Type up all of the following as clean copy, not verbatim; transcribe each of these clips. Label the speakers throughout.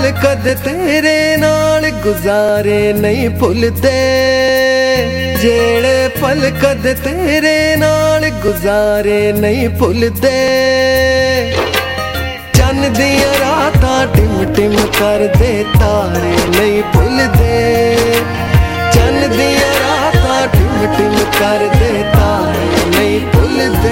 Speaker 1: कद तेरे नाल गुजारे नहीं भुलदे, जेड़े पल कद तेरे नाल गुजारे नहीं भुलदे। चन्न दियां रातां टिम टिम करदे तारे नहीं भुलदे, चन्न दियां रातां टिम टिम करदे तारे नहीं भुलदे।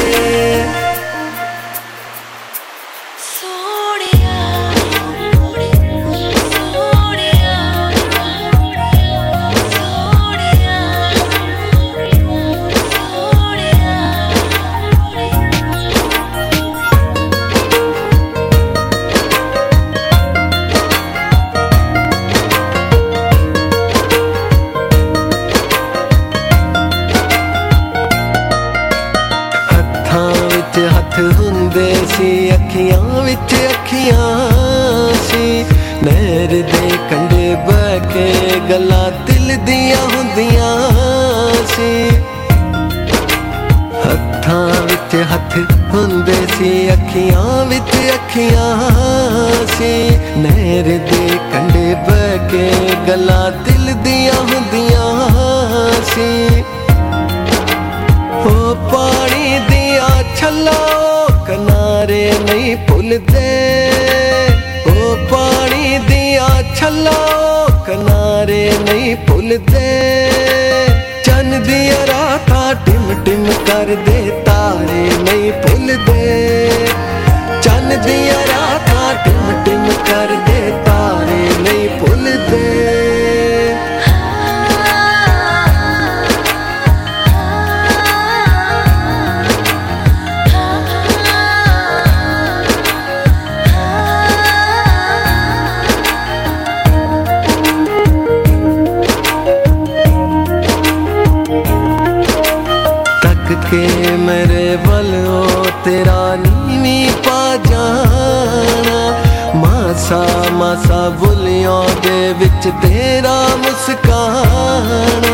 Speaker 1: हथ हुंदे सी अखियां विच अखियां सी, नहर दे कंढे बह के गल्लां दिल दियां हुंदियां सी। हत्थां विच हथ हुंदे सी अखियां विच अखियां सी, नहर दे कंढे बह के गल्लां दिल दियां हुंदियां सी। ओ पानी दिया छल्ला किनारे नहीं भुलदे, ओ पानी दिया छल्ला किनारे नहीं भुलदे। चन्न दिया रातां टिम टिम करदे तारे नहीं भुलदे, चन्न दिया रातां टिम टिम करदे तारे नहीं भुलदे। के मेरे वलो तेरा नीवी पा जाना, मासा मासा बुलियों दे विच तेरा मुस्काना।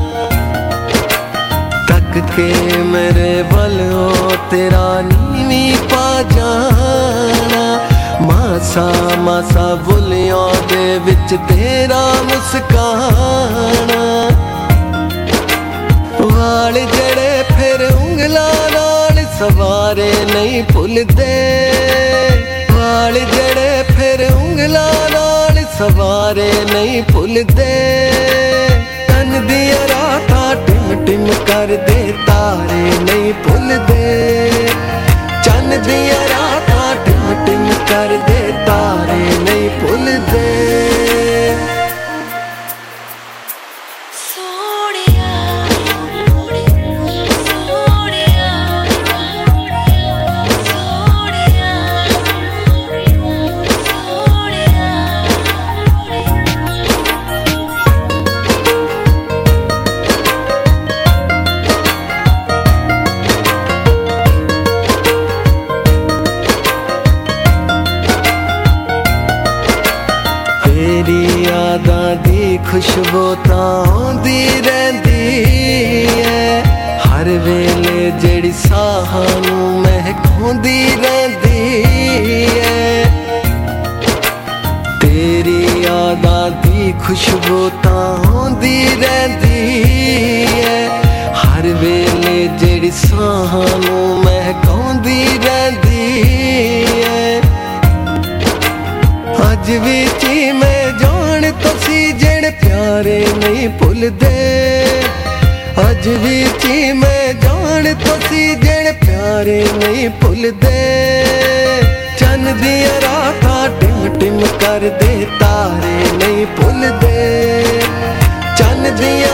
Speaker 1: तक के मेरे वलो तेरा नीवी पा जाना, मासा मासा बुलियों दे विच तेरा मुस्काना। वाल जड़े फिर उंगलां नाल सवारे नहीं भुलदे, वाल जड़े फिर उंगलां नाल सवारे नहीं भुलदे। तन दियां रातां टिम टिम करदे तारे नहीं भुलदे, चन्न दियां रातां टिम टिम करदे तारे नहीं भुलदे। तेरी यादां दी खुशबू तां आउंदी रहिंदी है, हर वेले जेड़ी साहां नूं महकाउंदी रहिंदी है। तेरी यादां दी खुशबू तां आउंदी रहिंदी है, हर वेले जेड़ी साहां नूं महकाउंदी रहिंदी है। अज भी ची मैं जान तुसी जेड़े प्यारे नहीं भुलदे, अज भी ची मैं जान तुसी जेड़े प्यारे नहीं भुलदे। चन्न दियां रातां टिम टिम करदे तारे नहीं भुलदे, चन्न दियां